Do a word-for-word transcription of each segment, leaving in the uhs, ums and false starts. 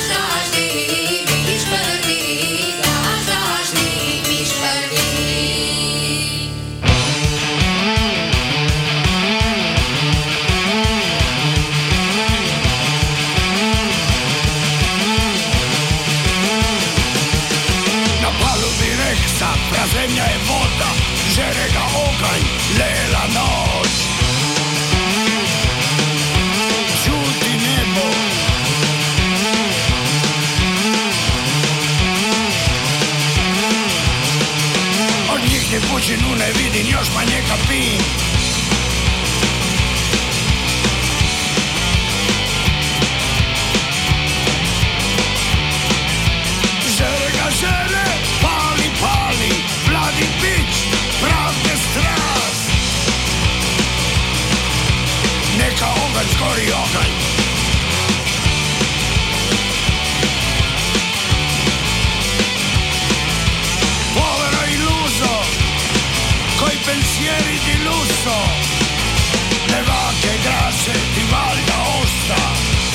Zemlja je voda, žere ga oganj, lela noč. Čuti nebo. Od njih ne počinu ne vidim, još manje kapim. Žere ga žere, pali, pali. Vladi bić, pravde strast. Neka oganj zgori oganj. Povero iluso, coi pensieri di lusso. Le vacche grasse di Val d'Aosta.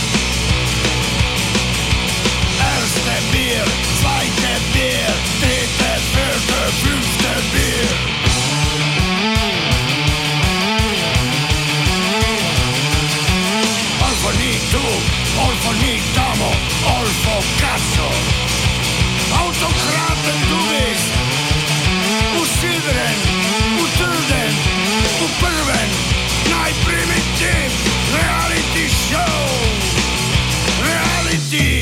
Erste Bier, zweite Bier, dritte, vierte, fünfte Bier. Olfo ni tu, olfo ni tamo, olfo cazzo. Autokraten du bist. Usidren, utrden, uprven, najprimitiv, reality show. Reality.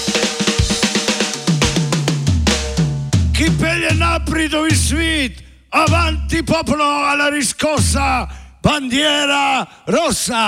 Chi pelje napridovi svit, avanti popolo alla riscossa, bandiera rossa!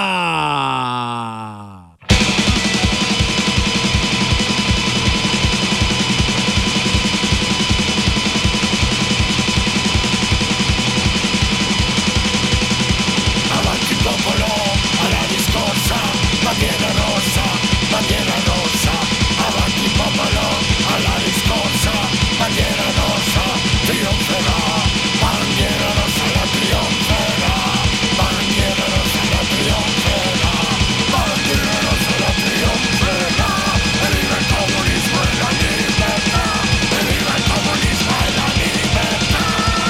Avanti popolo alla riscossa, bandiera rossa, bandiera rossa, avanti popolo alla riscossa. Bandiera rossa, trionferà, bandiera rossa la trionferà, bandiera rossa la trionferà, bandiera rossa la trionferà, e viva il comunismo e la libertà, e viva il comunismo e la libertà.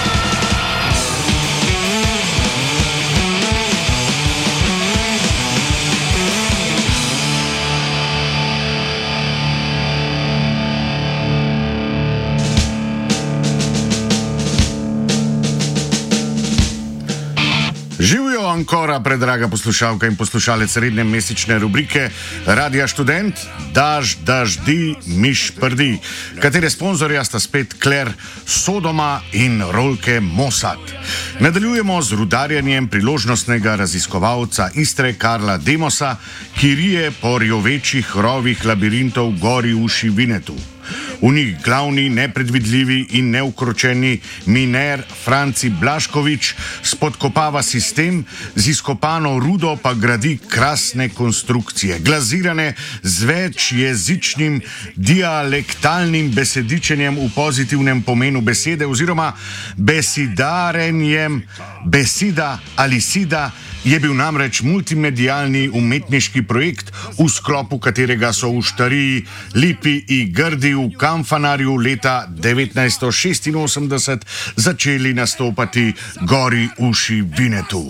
Živijo Ankora, predraga poslušalka in poslušalec redne mesečne rubrike Radia Študent, Daž, daždi, miš prdi, katere sponzorja sta spet Kler Sodoma in Rolke Mossad. Nadaljujemo z rudarjenjem priložnostnega raziskovalca Istre Karla Demosa, ki rije po rjovečih rovih labirintov gori v Šivinetu. V njih glavni, nepredvidljivi in neukročeni miner Franci Blaškovič spodkopava sistem, z izkopano rudo pa gradi krasne konstrukcije, glazirane z večjezičnim dialektalnim besedičenjem v pozitivnem pomenu besede oziroma besidarenjem. Besida ali sida je bil namreč multimedialni umetniški projekt, v sklopu katerega so v Štariji, Lipi in Grdi v Kamfanarju leta devetnajststo šestinosemdeset začeli nastopati gori v Šivinetu.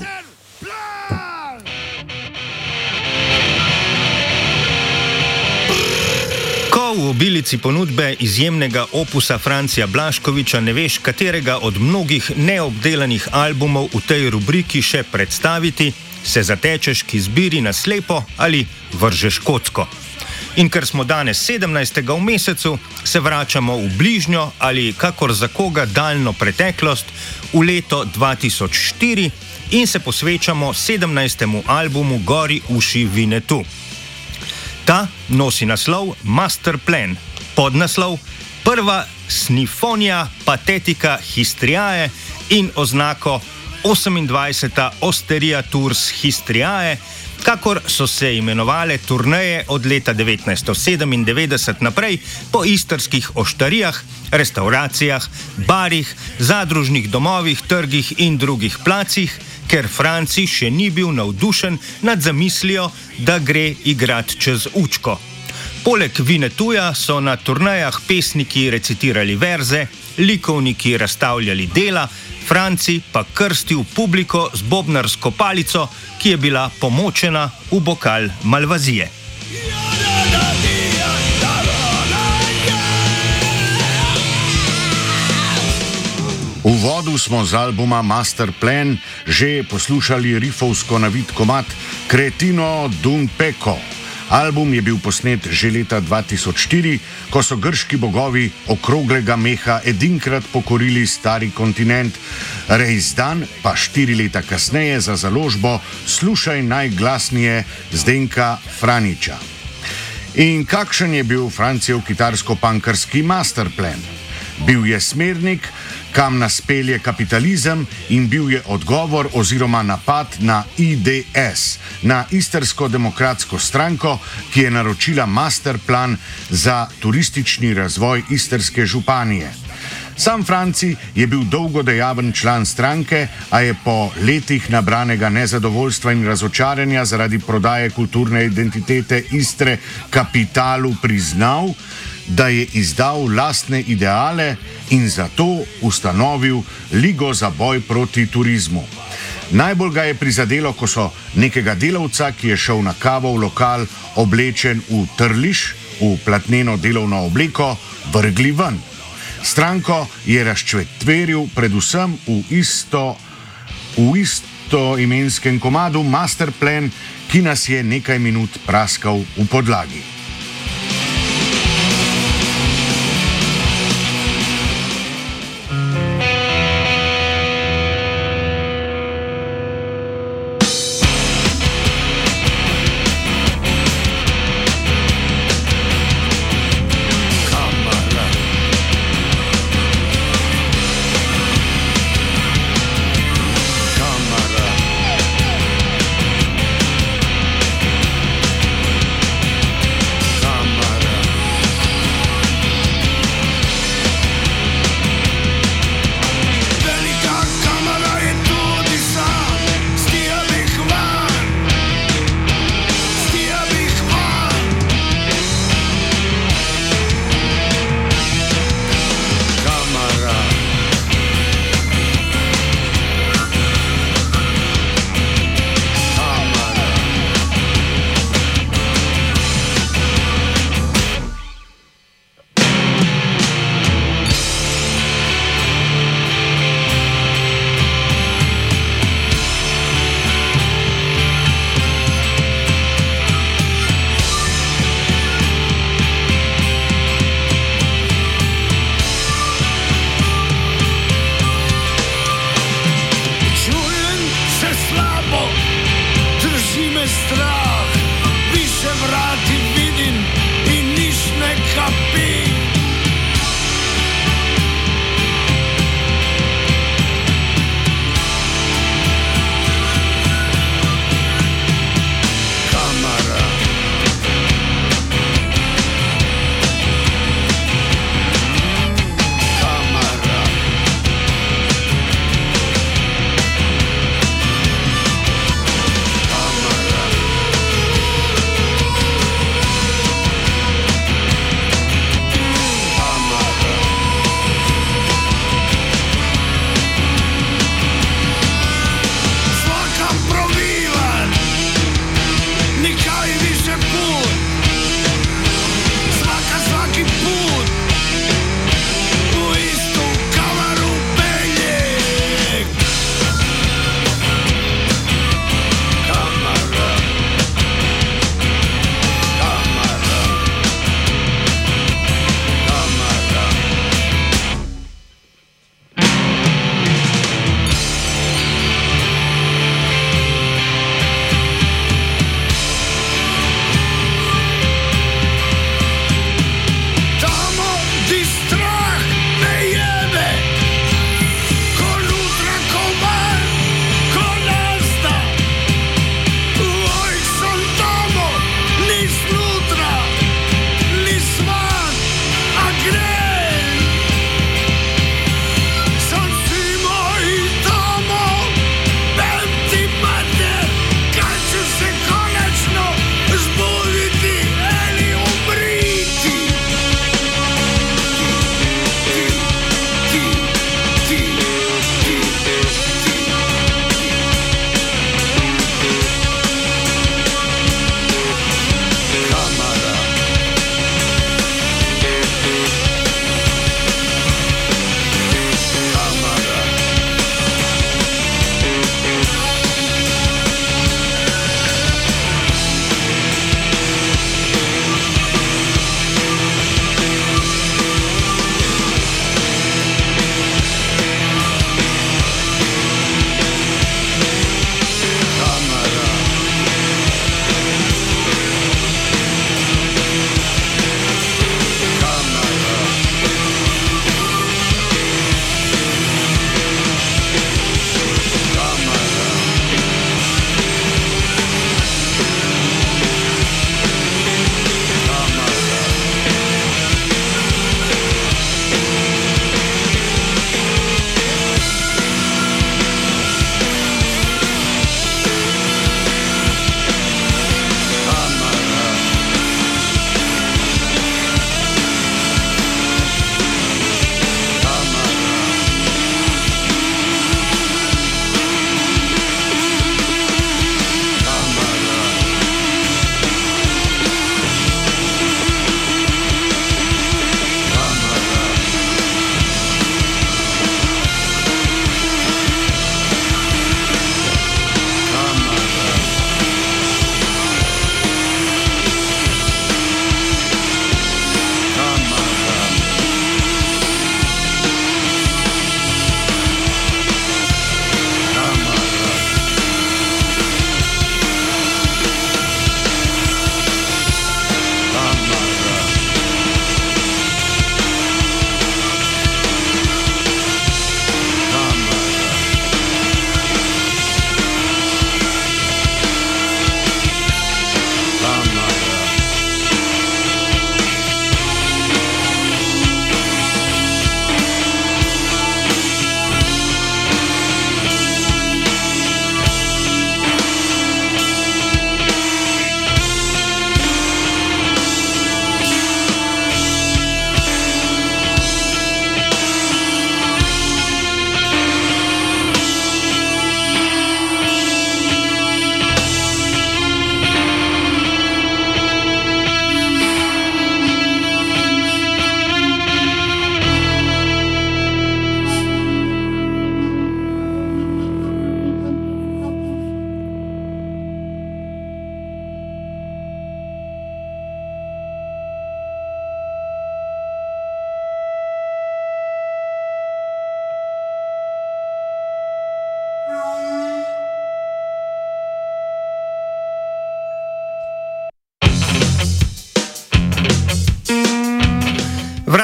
Ko v obilici ponudbe izjemnega opusa Francija Blaškoviča ne veš, katerega od mnogih neobdelanih albumov v tej rubriki še predstaviti, se zatečeš k izbiri na slepo ali vržeš kocko. In ker smo danes sedemnajstega v mesecu, se vračamo v bližnjo ali kakor za koga daljno preteklost v leto dva tisoč štiri in se posvečamo sedemnajstemu albumu Gori v Šivinetu. Ta nosi naslov Master Plan, podnaslov Prva snifonija patetika Histriae in oznako osemindvajseta Osteria Tours Histriae, kakor so se imenovale turneje od leta devetnajststo sedemindevetdeset naprej po istrskih oštarijah, restauracijah, barih, zadružnih domovih, trgih in drugih placih, ker Franci še ni bil navdušen nad zamislijo, da gre igrat čez učko. Poleg Vinetuja so na turnejah pesniki recitirali verze, likovniki razstavljali dela, Franci pa krstil publiko z bobnarsko palico, ki je bila pomočena v bokal malvazije. V uvodu smo z albuma Master Plan že poslušali rifovsko navit komad Cretino d'un Pecco. Album je bil posnet že leta dva tisoč štiri, ko so grški bogovi okroglega meha edinkrat pokorili stari kontinent, reizdan pa štiri leta kasneje za založbo Slušaj najglasnije Zdenka Franiča. In kakšen je bil Francijev kitarsko-punkerski masterplan? Bil je smernik, kam nas pelje kapitalizem, in bil je odgovor oziroma napad na I D S, na Istrsko demokratsko stranko, ki je naročila masterplan za turistični razvoj istrske županije. Sam Franci je bil dolgo dejaven član stranke, a je po letih nabranega nezadovoljstva in razočaranja zaradi prodaje kulturne identitete Istre kapitalu priznal, da je izdal lastne ideale in zato ustanovil Ligo za boj proti turizmu. Najbolj ga je prizadelo, ko so nekega delavca, ki je šel na kavo v lokal oblečen v trliš, v platneno delovno obleko, vrgli ven. Stranko je razčvetveril predvsem v isto, v isto imenskem komadu Masterplan, ki nas je nekaj minut praskal v podlagi.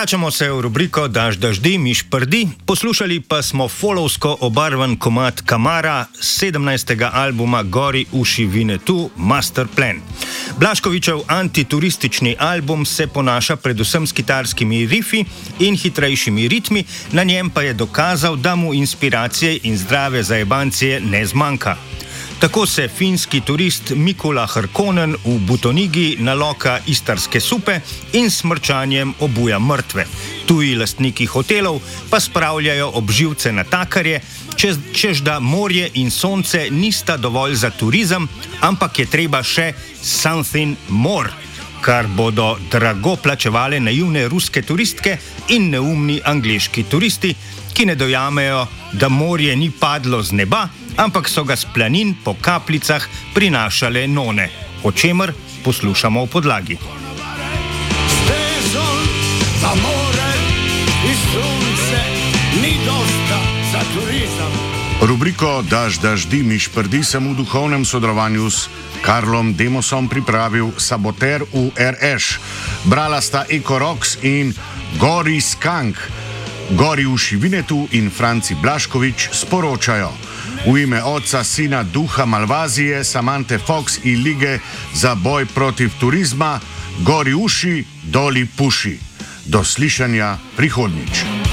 Vračamo se v rubriko Daž daždi, miš prdi, poslušali pa smo folovsko obarvan komad Kamara sedemnajstega albuma Gori uši Vinetu Master Plan. Blaškovičev antituristični album se ponaša predvsem s kitarskimi rifi in hitrejšimi ritmi, na njem pa je dokazal, da mu inspiracije in zdrave zajebancije ne zmanjka. Tako se finski turist Mikula Harkonnen v Butonigi naloka istarske supe in smrčanjem obuja mrtve. Tuji lastniki hotelov pa spravljajo obživce na takarje, čez, čež da morje in sonce nista dovolj za turizem, ampak je treba še something more, kar bodo drago plačevale naivne ruske turistke in neumni angleški turisti, ki ne dojamejo, da morje ni padlo z neba, ampak so ga s planin po kapljicah prinašale none, o čemer poslušamo v podlagi. Stezon za more in sonce ni dosta za turizem. Rubriko Daž daždi, miš prdi sem v duhovnem sodelovanju s Karlom Demosom pripravil Saboter v R Š. Brala sta Eko Rocks in Gori Skank. Gori uši Vinetu in Franci Blaškovič sporočajo: v ime Otca, Sina, Duha Malvazije, Samante Fox in Lige za boj protiv turizma, gori uši, doli puši. Do slišanja prihodnjič.